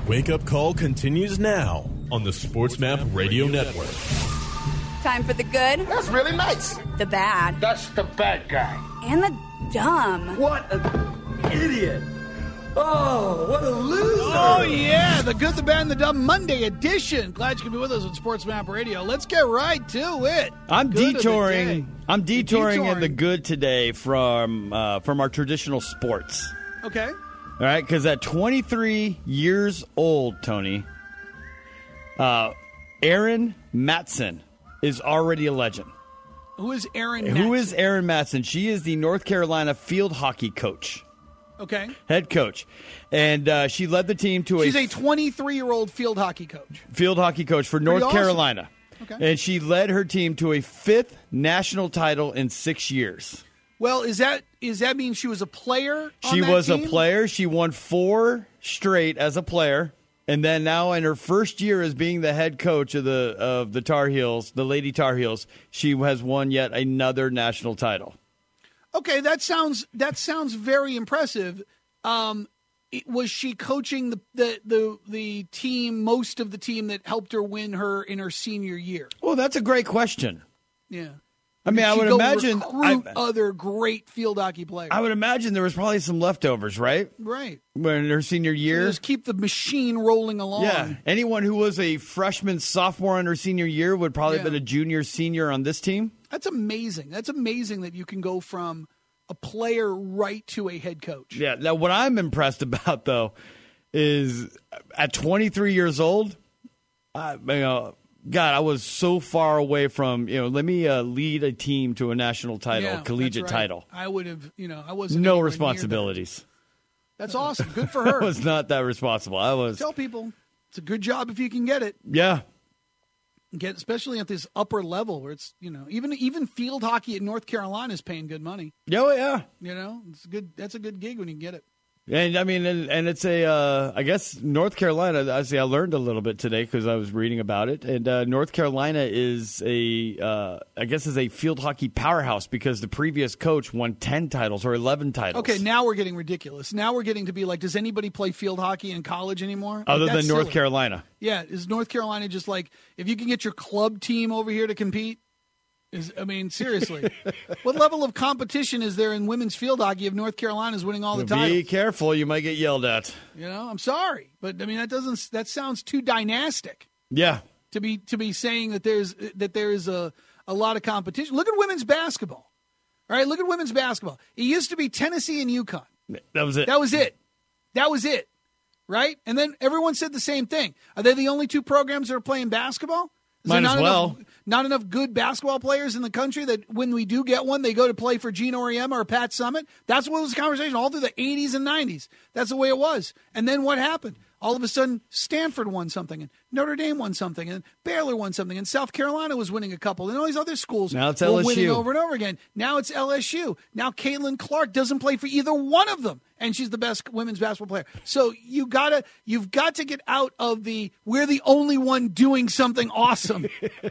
Wake Up Call continues now on the SportsMap Radio Network. Time for the good. That's really nice. The bad. That's the bad guy. And the dumb. What an idiot. Oh, what a loser. Oh, yeah. The good, the bad, and the dumb Monday edition. Glad you can be with us on SportsMap Radio. Let's get right to it. I'm detouring in the good today from our traditional sports. Okay. All right, because at 23 years old, Tony, Erin Matson is already a legend. Who is Erin Matson? Who is Erin Matson? She is the North Carolina field hockey coach. Okay. Head coach. And she led the team to She's a 23-year-old field hockey coach. Field hockey coach for North Carolina. Okay. And she led her team to a 5th national title in 6 years. Well, is that mean she was a player on She that was team? a player. She won 4 straight as a player. And then now in her first year as being the head coach of the Tar Heels, the Lady Tar Heels, she has won yet another national title. Okay, that sounds very impressive. Was she coaching the team, most of the team that helped her win in her senior year? Well, that's a great question. Yeah. I mean, I would imagine recruit other great field hockey players. I would imagine there was probably some leftovers, right? Right. When in her senior year. So just keep the machine rolling along. Yeah. Anyone who was a freshman, sophomore in her senior year would probably have been a junior, senior on this team. That's amazing. That's amazing that you can go from a player right to a head coach. Yeah. Now, what I'm impressed about, though, is at 23 years old, God, I was so far away from, let me lead a team to a national title, collegiate title. I would have, I wasn't. No responsibilities. That's awesome. Good for her. I was not that responsible. Tell people it's a good job if you can get it. Yeah. Especially at this upper level where it's, even field hockey at North Carolina is paying good money. Oh, yeah. It's good. That's a good gig when you can get it. And I mean, and it's I guess North Carolina. I learned a little bit today because I was reading about it. And North Carolina is is a field hockey powerhouse because the previous coach won 10 titles or 11 titles. Okay, now we're getting ridiculous. Now we're getting to be like, does anybody play field hockey in college anymore? Other than North Carolina. Yeah, is North Carolina just like, if you can get your club team over here to compete? Seriously. What level of competition is there in women's field hockey if North Carolina is winning all the titles? Be careful, you might get yelled at. I'm sorry, but that sounds too dynastic. Yeah. To be saying that there's a lot of competition. Look at women's basketball. All right, look at women's basketball. It used to be Tennessee and UConn. That was it. That was it. Right? And then everyone said the same thing. Are they the only two programs that are playing basketball? Might as well. Not enough good basketball players in the country that when we do get one, they go to play for Gene Auriemma or Pat Summitt? That's what was the conversation all through the 80s and 90s. That's the way it was. And then what happened? All of a sudden, Stanford won something, and Notre Dame won something, and Baylor won something, and South Carolina was winning a couple, and all these other schools now it's were LSU. winning over and over again. Now it's LSU. Now Caitlin Clark doesn't play for either one of them, and she's the best women's basketball player. So you've got to get out of we're the only one doing something awesome.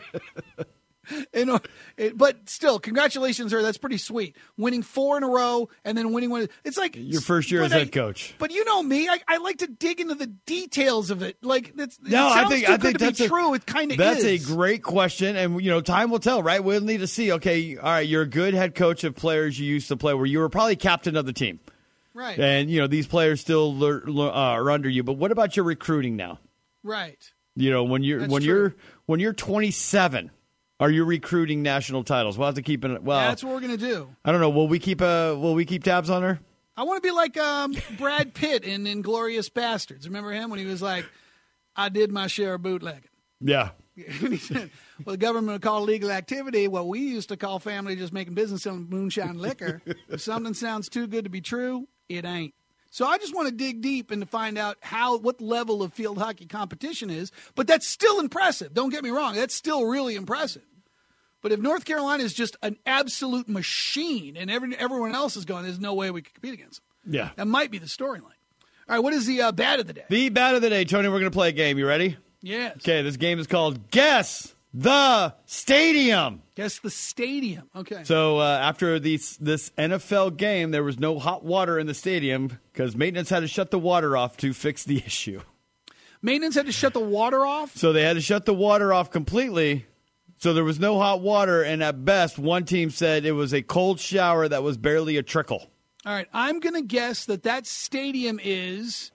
But still, congratulations, her. That's pretty sweet. Winning 4 in a row and then winning one. It's like your first year as head coach. But you know me, I like to dig into the details of it. Like I think that's true. It kind of is. That's a great question, and time will tell, right? We'll need to see. Okay, all right, you're a good head coach of players you used to play, where you were probably captain of the team, right? And these players still are under you. But what about your recruiting now? Right. When you're 27. Are you recruiting national titles? We'll have to keep it. Well, that's what we're going to do. I don't know. Will we keep tabs on her? I want to be like Brad Pitt in Inglourious Bastards. Remember him when he was like, "I did my share of bootlegging." Yeah. He said, "Well, the government would call legal activity what we used to call family just making business selling moonshine liquor. If something sounds too good to be true, it ain't." So I just want to dig deep and to find out what level of field hockey competition is. But that's still impressive. Don't get me wrong. That's still really impressive. But if North Carolina is just an absolute machine and everyone else is going, there's no way we can compete against them. Yeah. That might be the storyline. All right, what is the bad of the day? The bad of the day, Tony, we're going to play a game. You ready? Yes. Okay, this game is called Guess the Stadium. Guess the stadium. Okay. So after this NFL game, there was no hot water in the stadium because maintenance had to shut the water off to fix the issue. Maintenance had to shut the water off? So they had to shut the water off completely. So there was no hot water, and at best, one team said it was a cold shower that was barely a trickle. All right, I'm going to guess that stadium is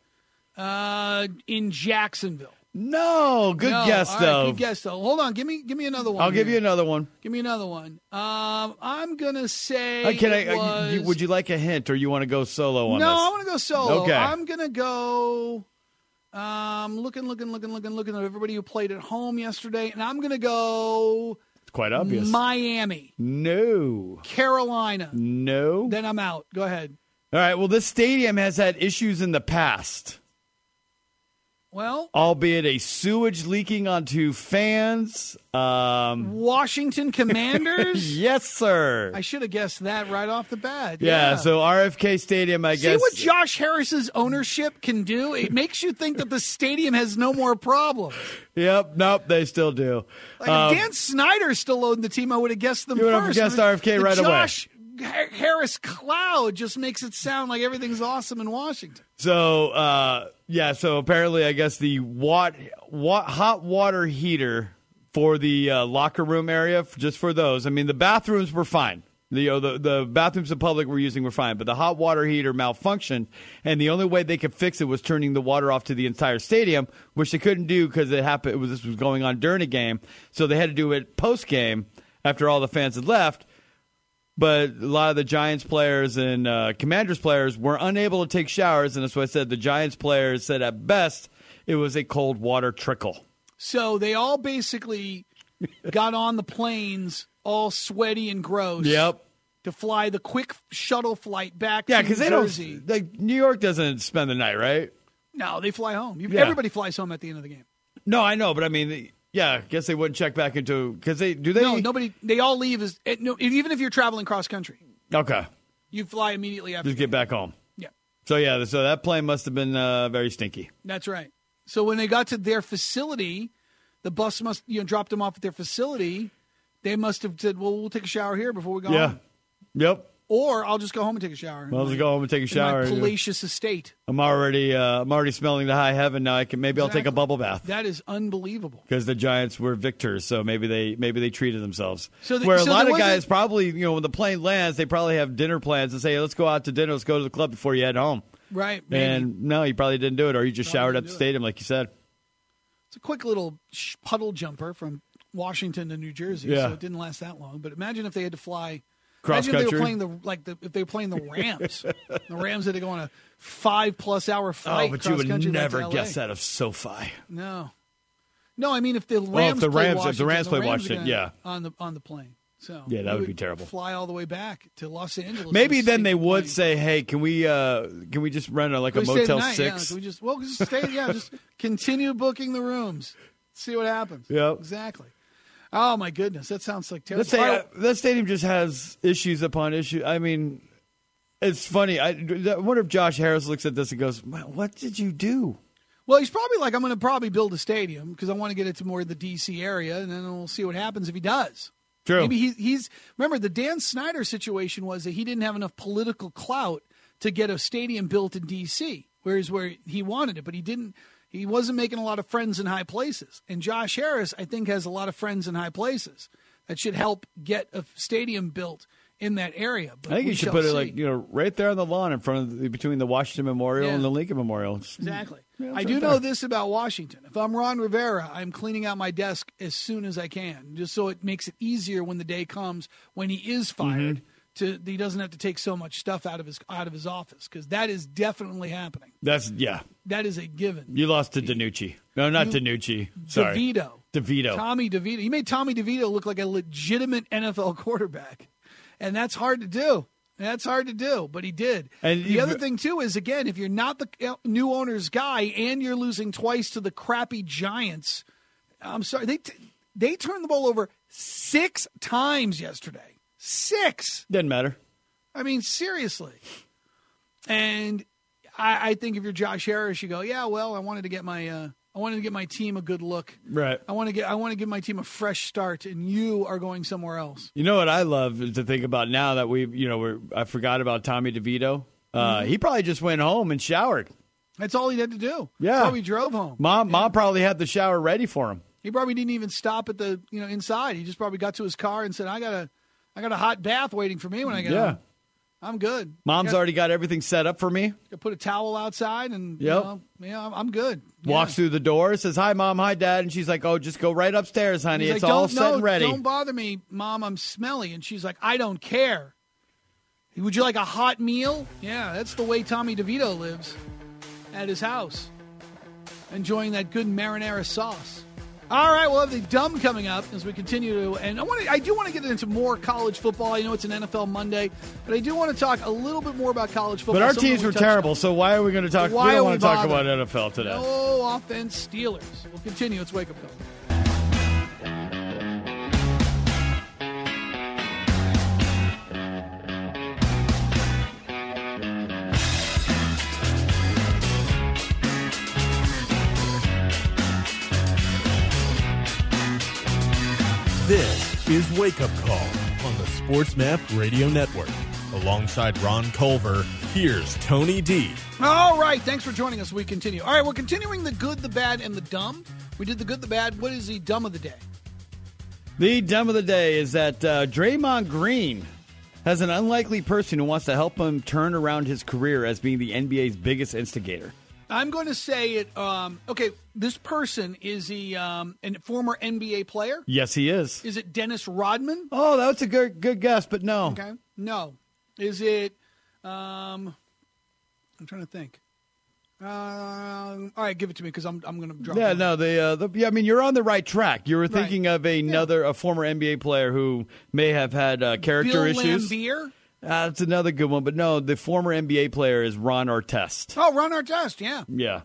in Jacksonville. No, good guess, all right, though. good guess, though. Hold on, give me another one. I'll give you another one. Give me another one. I'm going to say would you like a hint, or you want to go solo on this? No, I want to go solo. Okay. I'm going to go looking at everybody who played at home yesterday, and I'm going to go It's quite obvious. Miami. No. Carolina. No. Then I'm out. Go ahead. All right, well, this stadium has had issues in the past. Well, albeit a sewage leaking onto fans. Washington Commanders? Yes, sir. I should have guessed that right off the bat. Yeah, so RFK Stadium, I guess. See what Josh Harris's ownership can do? It makes you think that the stadium has no more problems. Yep, nope, they still do. Like if Dan Snyder's still owning the team, I would have guessed them you first. You would have guessed RFK right away. Josh Harris cloud just makes it sound like everything's awesome in Washington. So, so apparently, I guess the hot water heater for the locker room area, just for those. I mean, the bathrooms were fine. The bathrooms the public were using were fine, but the hot water heater malfunctioned, and the only way they could fix it was turning the water off to the entire stadium, which they couldn't do because this was going on during a game. So they had to do it post game after all the fans had left. But a lot of the Giants players and Commanders players were unable to take showers, and that's why I said the Giants players said at best it was a cold water trickle. So they all basically got on the planes all sweaty and gross. Yep. To fly the quick shuttle flight back to New Jersey. Don't. Like New York doesn't spend the night, right? No, they fly home. Everybody flies home at the end of the game. No, I know, but I mean. Yeah, I guess they wouldn't check back into because they. No, nobody. They all leave even if you're traveling cross country. Okay. You fly immediately after. Just get back home. Yeah. So that plane must have been very stinky. That's right. So when they got to their facility, the bus must dropped them off at their facility. They must have said, "Well, we'll take a shower here before we go home." Yep. Or I'll just go home and take a shower. I'll just go home and take a shower. In my palatious estate. I'm already smelling the high heaven now. I'll take a bubble bath. That is unbelievable. Because the Giants were victors, so maybe they treated themselves. A lot of guys probably, when the plane lands, they probably have dinner plans and say, hey, let's go out to dinner, let's go to the club before you head home. Right. Maybe. And no, you probably didn't do it, or you just showered at the stadium, like you said. It's a quick little puddle jumper from Washington to New Jersey, so it didn't last that long. But imagine if they had to fly. Cross Imagine country. if they were playing the Rams. The Rams had to go on a 5+ hour flight. Oh, but you would never guess that of SoFi. No, I mean if the Rams play Washington, yeah, on the plane. So yeah, that would be terrible. Fly all the way back to Los Angeles. Maybe then they would say, "Hey, can we just rent a Motel 6? Yeah, can we just stay? Yeah, just continue booking the rooms. See what happens. Yep, exactly. Oh, my goodness. That sounds like terrible. Let's say that stadium just has issues upon issues. I mean, it's funny. I wonder if Josh Harris looks at this and goes, what did you do? Well, he's probably like, I'm going to probably build a stadium because I want to get it to more of the D.C. area, and then we'll see what happens if he does. True. Maybe he's remember, the Dan Snyder situation was that he didn't have enough political clout to get a stadium built in D.C., where he wanted it, but he didn't. He wasn't making a lot of friends in high places. And Josh Harris, I think, has a lot of friends in high places that should help get a stadium built in that area. But I think you should put it right there on the lawn in front of between the Washington Memorial and the Lincoln Memorial. Exactly. I do know this about Washington. If I'm Ron Rivera, I'm cleaning out my desk as soon as I can, just so it makes it easier when the day comes when he is fired. Mm-hmm. He doesn't have to take so much stuff out of his office, because that is definitely happening. That is a given. You lost to DiNucci. No, not DiNucci. Sorry, DeVito. Tommy DeVito. He made Tommy DeVito look like a legitimate NFL quarterback, and that's hard to do. But he did. And the other thing too is, again, if you're not the new owner's guy and you're losing twice to the crappy Giants, I'm sorry, they turned the ball over 6 times yesterday. 6. Doesn't matter. I mean, seriously. And I think if you're Josh Harris, you go, yeah, well, I wanted to get my team a good look. Right. I want to give my team a fresh start, and you are going somewhere else. You know what I love is to think about now that I forgot about Tommy DeVito. He probably just went home and showered. That's all he had to do. Yeah. That's how he drove home. Mom probably had the shower ready for him. He probably didn't even stop at the inside. He just probably got to his car and said, "I got a hot bath waiting for me when I get home. I'm good. Mom's already got everything set up for me. Put a towel outside and I'm good." Walks through the door, says, "Hi, Mom. Hi, Dad." And she's like, "Oh, just go right upstairs, honey. He's It's like, all set and ready." Don't bother me, Mom. I'm smelly. And she's like, "I don't care. Would you like a hot meal?" Yeah, that's the way Tommy DeVito lives at his house, enjoying that good marinara sauce. All right, we'll have the dumb coming up as we continue to, and I do want to get into more college football. I know it's an NFL Monday, but I do want to talk a little bit more about college football. But our teams were terrible, so why are we going to talk? We don't want to talk about NFL today. No offense, Steelers. We'll continue. It's Wake Up Call. This is Wake Up Call on the Sports Map Radio Network. Alongside Ron Culver, here's Tony D. All right, thanks for joining us. We continue. All right, we're continuing the good, the bad, and the dumb. We did the good, the bad. What is the dumb of the day? The dumb of the day is that Draymond Green has an unlikely person who wants to help him turn around his career as being the NBA's biggest instigator. I'm going to say it. Okay, this person is he a former NBA player? Yes, he is. Is it Dennis Rodman? Oh, that's a good guess, but no. Okay, no. Is it? I'm trying to think. All right, give it to me because I'm going to drop. Yeah, no. I mean, you're on the right track. You were thinking of a former NBA player who may have had character Bill issues. Laimbeer? That's another good one, but no, the former NBA player is Ron Artest. Oh, Ron Artest, yeah. Yeah.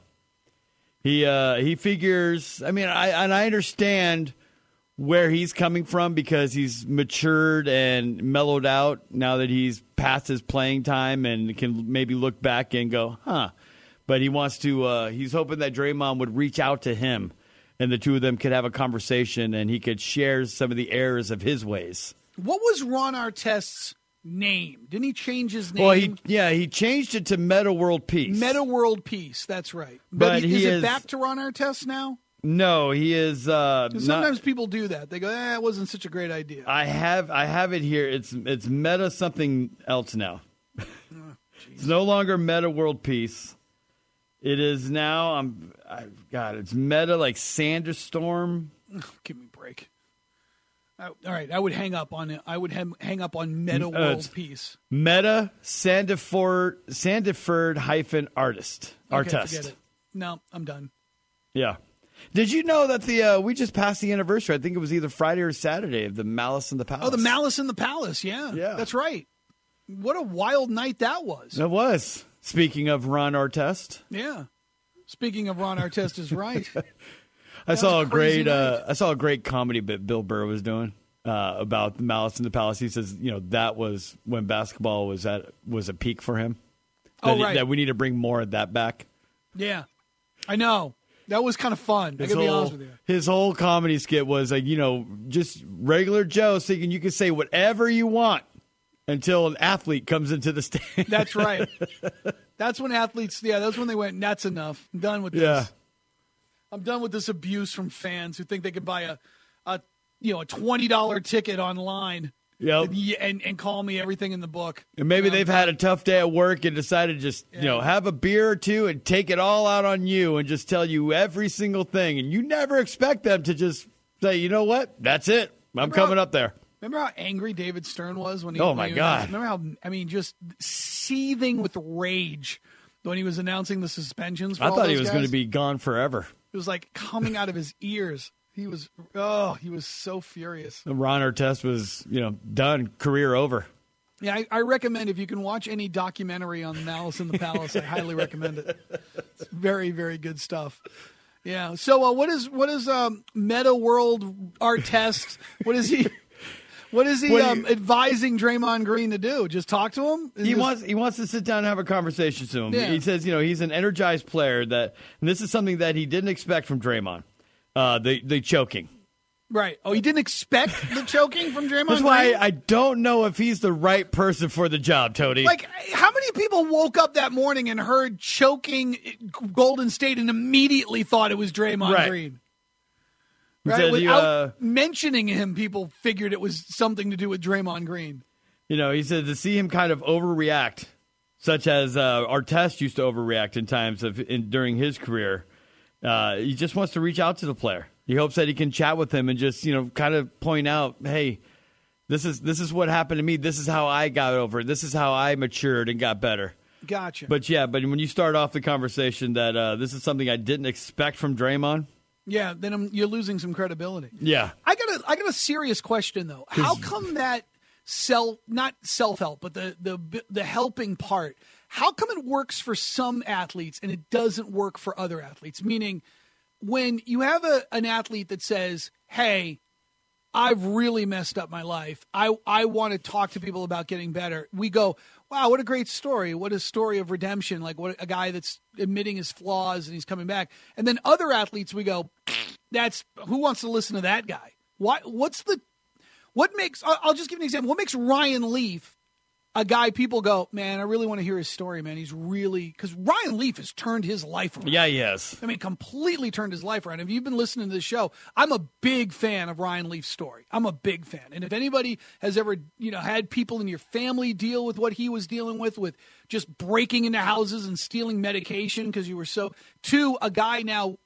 He figures, I mean, I understand where he's coming from because he's matured and mellowed out now that he's past his playing time and can maybe look back and go, huh. But he wants to, he's hoping that Draymond would reach out to him and the two of them could have a conversation and he could share some of the errors of his ways. What was Ron Artest's name? Didn't he change his name? Well, he changed it to Meta World Peace. Meta World Peace, that's right. But is it back to Ron Artest now? No, he is. Sometimes people do that. They go, it wasn't such a great idea. I have it here. It's Meta something else now. It's no longer Meta World Peace. It is now. It's Meta like Sanderstorm. Give me a break. All right, I would hang up on it. I would hang up on Meta World Peace. Meta Sandiford hyphen artist. Okay, forget it. No, I'm done. Yeah. Did you know that we just passed the anniversary? I think it was either Friday or Saturday of the Malice in the Palace. Oh, the Malice in the Palace. Yeah, that's right. What a wild night that was. It was. Speaking of Ron Artest. Yeah. Speaking of Ron Artest is right. I saw a great comedy bit Bill Burr was doing about the Malice in the Palace. He says, that was when basketball was a peak for him. That we need to bring more of that back. Yeah, I know. That was kind of fun. I gotta be honest with you. His whole comedy skit was like, just regular Joe thinking you can say whatever you want until an athlete comes into the stand. That's right. That's when athletes. Yeah, that's when they went. That's enough. I'm done with this. Yeah. I'm done with this abuse from fans who think they could buy a $20 ticket online. Yep. And call me everything in the book. And maybe they've had a tough day at work and decided to just, have a beer or two and take it all out on you and just tell you every single thing. And you never expect them to just say, you know what? That's it. I'm coming up there. Remember how angry David Stern was when he? Oh my God! Remember how? I mean, just seething with rage when he was announcing the suspensions. I thought he was going to be gone forever. It was like coming out of his ears. He was so furious. Ron Artest was, done, career over. Yeah, I recommend if you can watch any documentary on Malice in the Palace, I highly recommend it. It's very, very good stuff. Yeah. So what is Meta World Artest? What is he? What is he advising Draymond Green to do? Just talk to him? He wants to sit down and have a conversation to him. Yeah. He says, he's an energized player and this is something that he didn't expect from Draymond. The choking. Right. Oh, he didn't expect the choking from Draymond That's why Green? I don't know if he's the right person for the job, Tony. Like, how many people woke up that morning and heard choking Golden State and immediately thought it was Draymond Green? Right. Said Without mentioning him, people figured it was something to do with Draymond Green. He said to see him kind of overreact, such as Artest used to overreact in times during his career. He just wants to reach out to the player. He hopes that he can chat with him and just, kind of point out, hey, this is what happened to me. This is how I got over it. This is how I matured and got better. Gotcha. But when you start off the conversation that this is something I didn't expect from Draymond. Yeah, then you're losing some credibility. Yeah. I got a serious question, though. How come that not self-help, but the helping part, how come it works for some athletes and it doesn't work for other athletes? Meaning, when you have an athlete that says, hey, I've really messed up my life. I want to talk to people about getting better. We go, wow, what a great story. What a story of redemption. Like what a guy that's admitting his flaws and he's coming back. And then other athletes, we go, who wants to listen to that guy? I'll just give an example. What makes Ryan Leaf a guy people go, man, I really want to hear his story, man. Because Ryan Leaf has turned his life around. Yeah, he has. I mean, completely turned his life around. If you've been listening to this show, I'm a big fan of Ryan Leaf's story. I'm a big fan. And if anybody has ever, had people in your family deal with what he was dealing with just breaking into houses and stealing medication because you were to a guy now,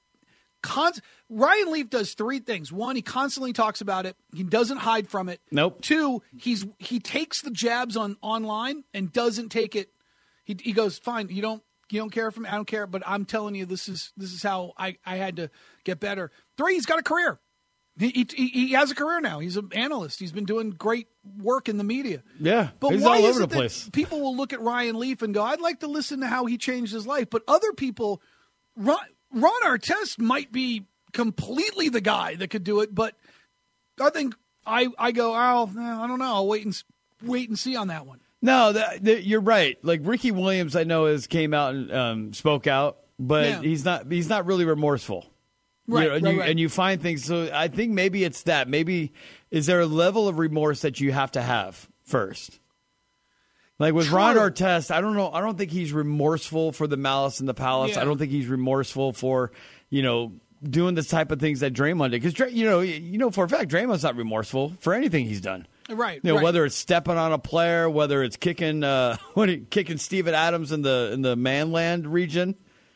Ryan Leaf does three things. One, he constantly talks about it. He doesn't hide from it. Nope. Two, he takes the jabs online and doesn't take it. He goes, fine, you don't care for me. I don't care, but I'm telling you, this is how I had to get better. Three, he's got a career. He has a career now. He's an analyst. He's been doing great work in the media. Yeah, but he's why all is over it the place. That people will look at Ryan Leaf and go, I'd like to listen to how he changed his life. But other people, Ron Artest might be completely the guy that could do it, but I think I go, I don't know. I'll wait and see on that one. No, you're right. Like Ricky Williams, I know came out and spoke out, but he's not really remorseful. Right, right. And you find things. So I think maybe it's that. Maybe is there a level of remorse that you have to have first? Like with Ron Artest, I don't know. I don't think he's remorseful for the malice in the palace. Yeah. I don't think he's remorseful for, doing this type of things that Draymond did. Because, for a fact, Draymond's not remorseful for anything he's done. Right. Whether it's stepping on a player, whether it's kicking Steven Adams in the Manland region.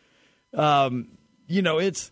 It's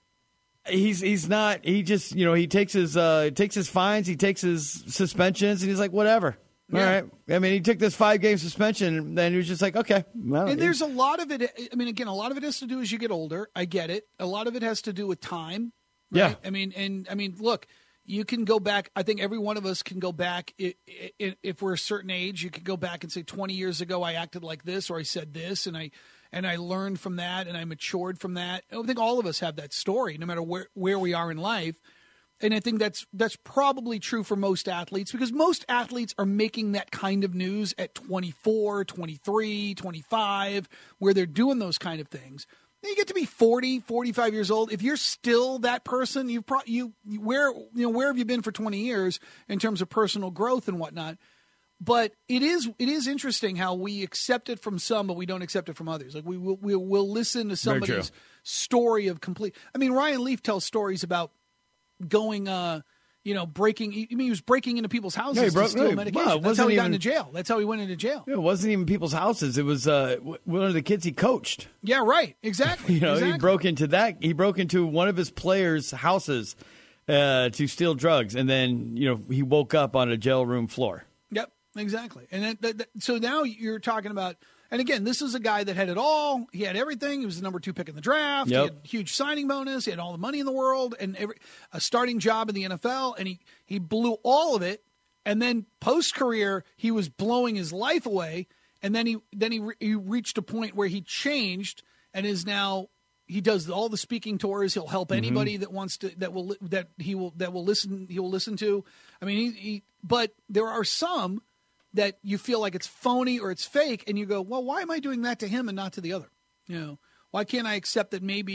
he's not. He just he takes his fines, he takes his suspensions, and he's like, whatever. Yeah. All right. I mean, he took this 5-game suspension, and then he was just like, okay. Well, and there's a lot of it. I mean, again, a lot of it has to do as you get older. I get it. A lot of it has to do with time. Right? Yeah. I mean, look, you can go back. I think every one of us can go back. If we're a certain age, you can go back and say, 20 years ago, I acted like this, or I said this, and I learned from that, and I matured from that. I think all of us have that story, no matter where we are in life. And I think that's probably true for most athletes, because most athletes are making that kind of news at 24, 23, 25, where they're doing those kind of things. Then you get to be 40, 45 years old. If you're still that person, where have you been for 20 years in terms of personal growth and whatnot? But it is interesting how we accept it from some, but we don't accept it from others. Like we'll listen to somebody's story of complete. I mean, Ryan Leaf tells stories about going, breaking. I mean, he was breaking into people's houses to steal medication. Well, that's how he got into jail. That's how he went into jail. It wasn't even people's houses. It was one of the kids he coached. Yeah, right. Exactly. He broke into that. He broke into one of his players' houses to steal drugs, and then he woke up on a jail room floor. Yep, exactly. And so now you're talking about. And again, this is a guy that had it all. He had everything. He was the number 2 pick in the draft. Yep. He had a huge signing bonus. He had all the money in the world and a starting job in the NFL. And he blew all of it. And then post-career, he was blowing his life away. And then he reached a point where he changed and is now he does all the speaking tours. He'll help anybody that wants to he will listen to. I mean, but there are some that you feel like it's phony or it's fake, and you go, well, why am I doing that to him and not to the other? Why can't I accept that maybe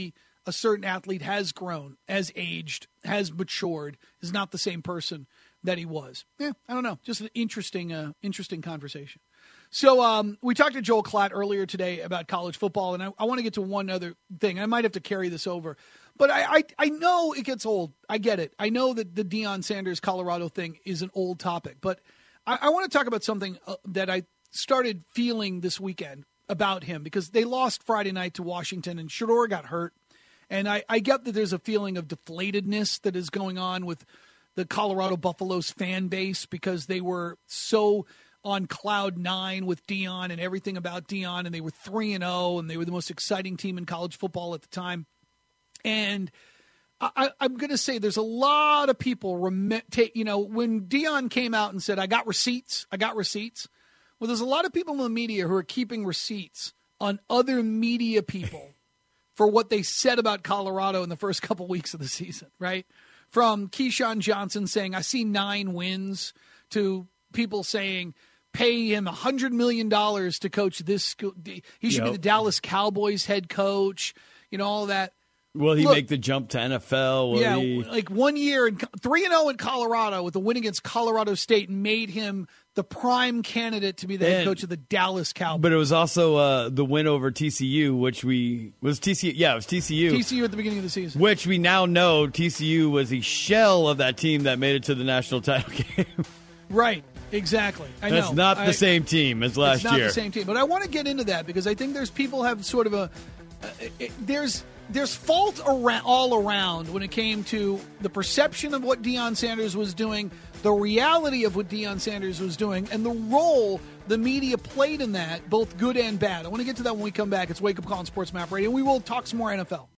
a certain athlete has grown, has aged, has matured, is not the same person that he was. Yeah, I don't know. Just an interesting conversation. So we talked to Joel Klatt earlier today about college football, and I want to get to one other thing. I might have to carry this over. But I know it gets old. I get it. I know that the Deion Sanders Colorado thing is an old topic. But I want to talk about something that I started feeling this weekend about him, because they lost Friday night to Washington, and Shedeur got hurt. And I get that there's a feeling of deflatedness that is going on with the Colorado Buffaloes fan base, because they were so on cloud nine with Deion and everything about Deion, and they were 3-0, and they were the most exciting team in college football at the time. And I'm going to say there's a lot of people, when Deion came out and said, I got receipts. Well, there's a lot of people in the media who are keeping receipts on other media people for what they said about Colorado in the first couple weeks of the season, right? From Keyshawn Johnson saying, I see 9 wins, to people saying, pay him $100 million to coach this school. He should be the Dallas Cowboys head coach, all that. Will he make the jump to NFL? Like 1 year, 3-0 in Colorado with a win against Colorado State made him the prime candidate to be the head coach of the Dallas Cowboys. But it was also the win over TCU, which was TCU. Yeah, it was TCU. TCU at the beginning of the season. Which we now know TCU was a shell of that team that made it to the national title game. Right. Exactly. I know. That's not the same team as last year. It's not the same team. But I want to get into that, because I think there's people have sort of there's fault all around when it came to the perception of what Deion Sanders was doing, the reality of what Deion Sanders was doing, and the role the media played in that, both good and bad. I want to get to that when we come back. It's Wake Up Call on Sports Map Radio. We will talk some more NFL.